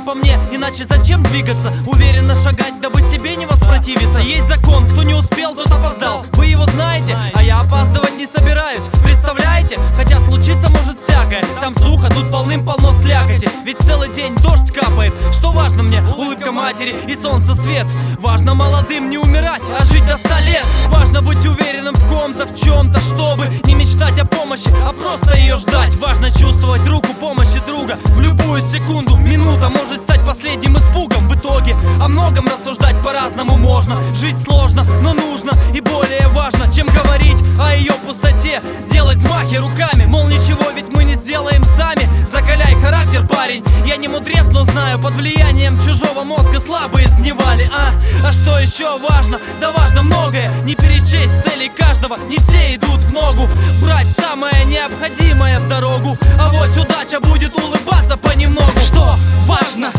по мне, иначе зачем двигаться? Уверенно шагать, дабы себе не воспротивиться. Есть закон, кто не успел, тот опоздал. Вы его знаете, а я опаздывать не собираюсь. Представляете? Хотя случиться может всякое. Там сухо, тут полным-полно слякоти. Ведь целый день дождь капает. Что важно мне? Улыбка матери и солнце свет. Важно молодым не умирать, а жить до 100 лет. Важно быть уверенным в ком-то, в чем-то, чтобы не мечтать о помощи, а просто ее ждать. Важно чувствовать руку помощи друга. В любую секунду, минута может стать последним испугом. В итоге о многом рассуждать по-разному можно. Жить сложно, но нужно и более важно, чем говорить о ее пустоте. Делать взмахи руками, мол, ничего ведь мы не сделаем сами. Закаляй характер, парень. Я не мудрец, но знаю, под влиянием чужого мозга слабые сгнивали. А что еще важно? Да важно многое. Не перечесть целей каждого, не все идут в ногу. Брать самое необходимое в дорогу, а вот удача будет улыбаться понемногу. Что важно?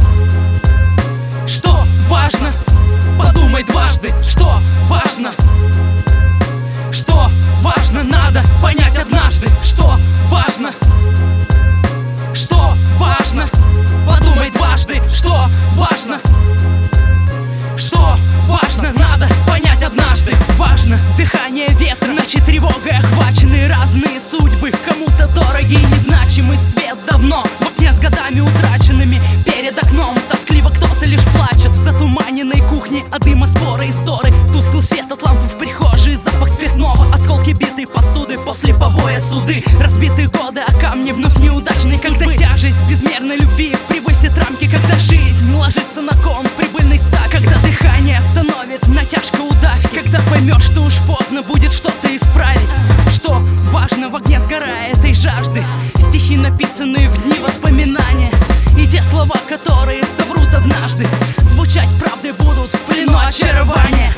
Что важно? Подумай дважды. Что важно? Что важно? Надо понять однажды. Что важно? Что важно? Подумай дважды. Что важно? Что важно? Надо понять однажды. Важно дыхание ветра, ночи тревогой охвачены разные судьбы. Кому-то дорогие, незначимый свет давно в окне с годами утраченными. Перед окном тоскливо кто-то лишь плачет в затуманенной кухне от дыма споры и ссоры. Тусклый свет от лампы в прихожей, запах спиртного, осколки битой посуды после побоя суды. Разбитые годы, а камни вновь неудачной судьбы. Когда тяжесть безмерной любви превысит рамки, когда жизнь ложится на ком прибыльный стак, когда дыхание остановит натяжка удавки, когда поймешь, что уж поздно будет что-то исправить. Что важно в огне сгорая этой жажды? Стихи, написанные в дни воспоминания, и те слова, которые соврут однажды, звучать правдой будут в плену очарования.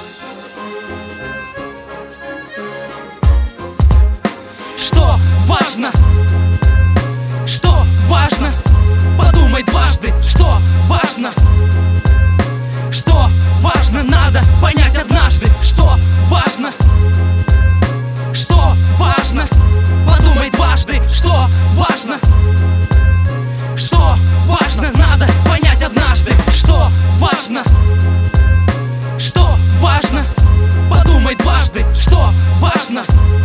Что важно? Что важно? Подумай дважды. Что важно? Что важно? Надо понять однажды. Что важно? Что важно? Подумай дважды. Что важно? Что важно? Надо понять однажды. Что важно? Что важно? Подумай дважды. Что важно?